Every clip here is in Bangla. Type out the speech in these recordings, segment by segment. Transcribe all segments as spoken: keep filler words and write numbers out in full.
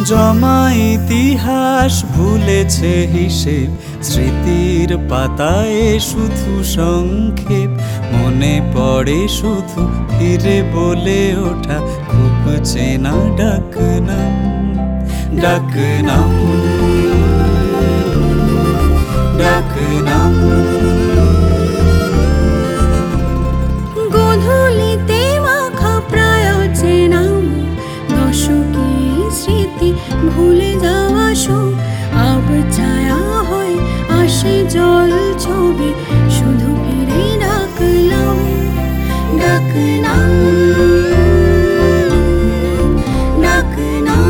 জমা ইতিহাস ভুলেছে হিসেব, স্মৃতির পাতায় শুধু সংক্ষেপ। মনে পড়ে শুধু ফিরে বলে ওঠা খুব চেনা ডাকনাম, ডাকনাম, ডাকনাম। গোধূলিতে মাখা প্রায় চেনা দশকে স্মৃতি ভুলে যাওয়া সুখ আব ছায়া হয় আসে জল ছবি শুধু ফিরে ডাকলাম, ডাকনাম, ডাকনাম।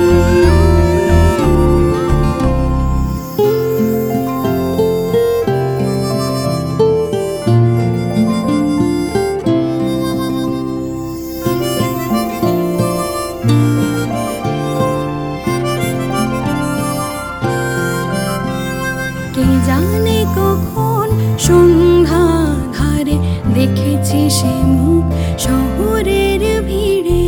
কে জানে কখন সন্ধ্যা ধারে দেখেছি সে মুখ শহরের ভিড়ে।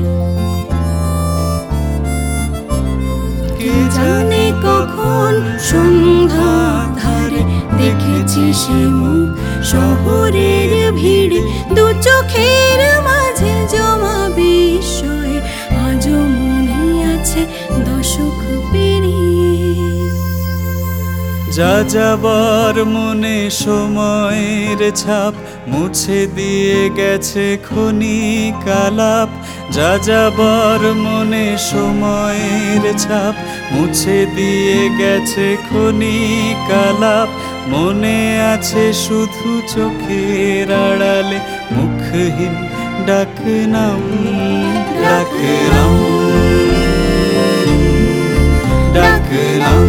কে জানে কখন সন্ধ্যা ধারে দেখেছি সে মুখ শহরের ভিড়ে। দু চোখের মাঝে জমা বিস্ময় আজও মনে আছে দশক পেরিয়ে। যা যাবার মনে সময়ের ছাপ মুছে দিয়ে গেছে ক্ষণিক আলাপ। যা যাবার মনে সময়ের ছাপ মুছে দিয়ে গেছে ক্ষণিক আলাপ। মনে আছে শুধু চোখের আড়ালে মুখহীন ডাকনাম, ডাকনাম, ডাকনাম।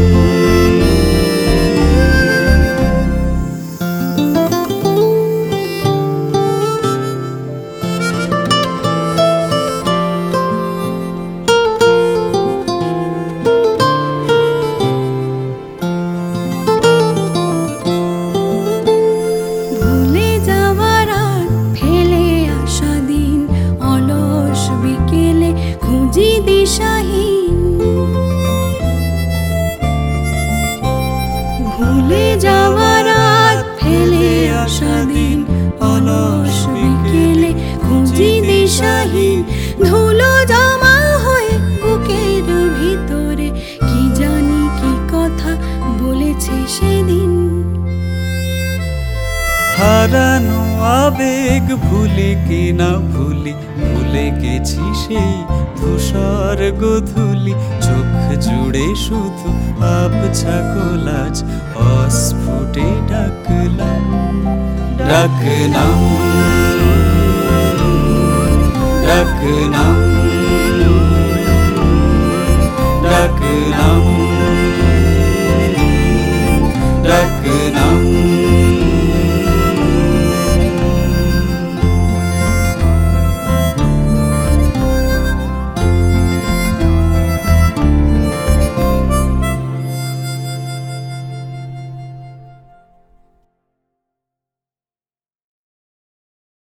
ভুলে যাওয়া রাত ফেলে আসা দিন অলস বিকেলে খুঁজি দিশাহীন। ধুলো জমা হয়ে বুকের ভিতরে কি জানি কি কথা বলেছে সেদিন। হারানো আবেগ ভুলি কি না ভুলি, ভুলে গেছি সেই ধূসর গোধূলি। চোখ জুড়ে শুধু আবছা কোলাজ অস্ফুটে ডাকলাম, ডাকনাম, ডাকনাম।